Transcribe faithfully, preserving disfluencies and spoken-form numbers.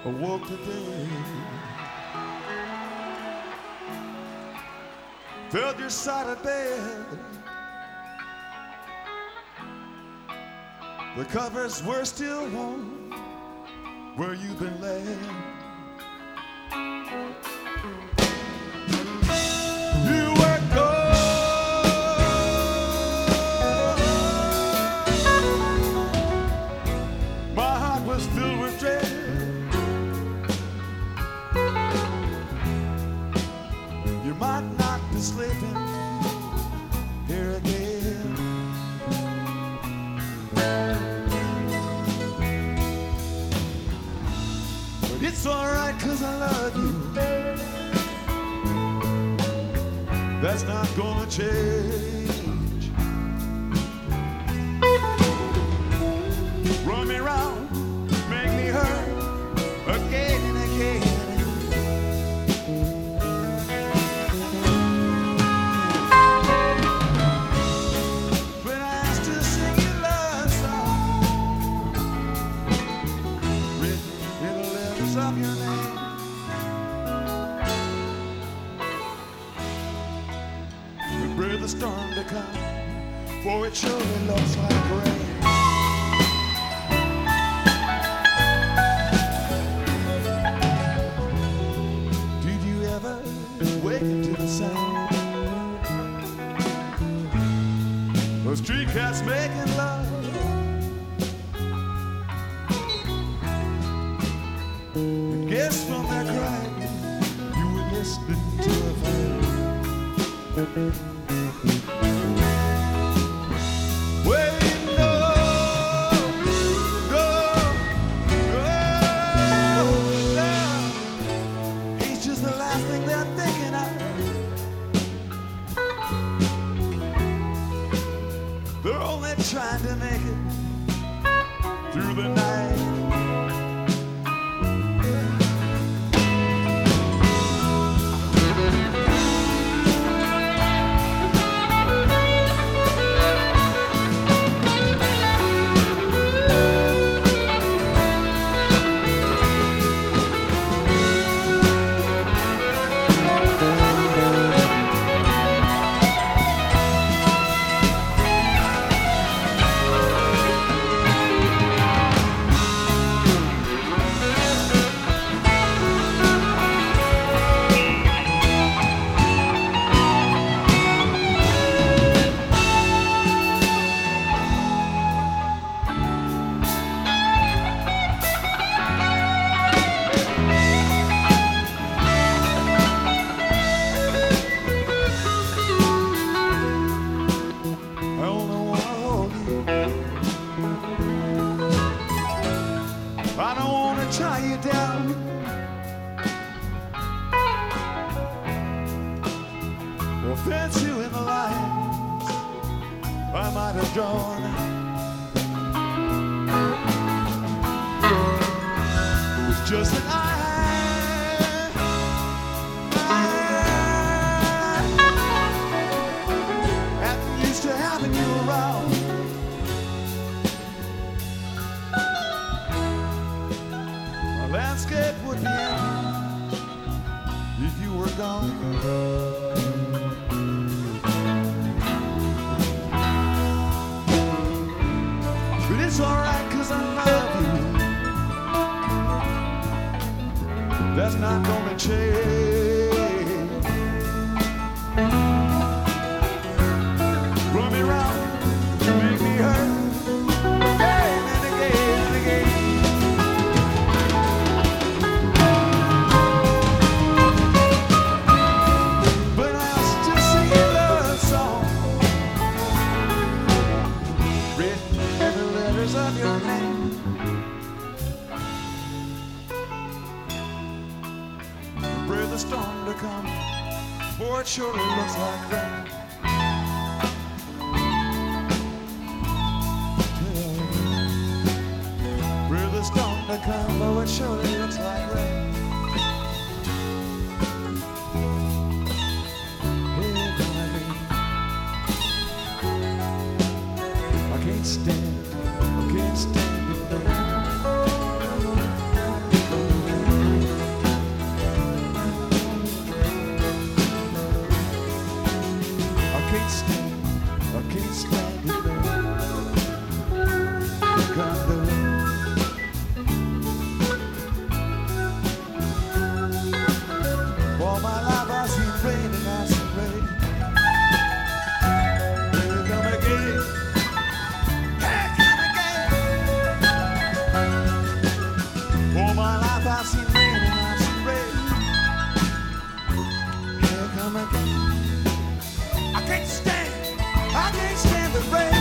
awoke today. Felt your side of bed. The covers were still warm where you've been laid. You were gone. My heart was filled with dread. You might not be sleeping here again. But it's alright, 'cause I love you. That's not gonna change. Run me round, make me hurt again and again. When I asked to sing your love song, written in the letters of your name. Pray the storm to come, for it surely looks like rain. Did you ever waken to the sound of street cats making love? And guess from their crying, you were listening to a fire. Well, you know, go, go, love. He's just the last thing they're thinking of. They're only trying to make it through the night. I don't wanna tie you down. Or fence you in the lines I might have drawn. It's just that I, I am used to having you around. Landscape would be empty if you were gone. But it's alright, 'cause I love you. That's not gonna change. Run me round, make me hurt again and again and again. Of your name. Pray the storm to come, for it surely looks like rain. Pray the storm to come, for it surely looks like rain. Hey, gonna be. I can't stand. Can't stand it now. can't stand, I can't stand it. Here come the all my life I've seen rain and I've seen rain. Here come again. Here come again. All my life I've seen rain and I've seen rain. Here come again. I can't stand, I can't stand the rain.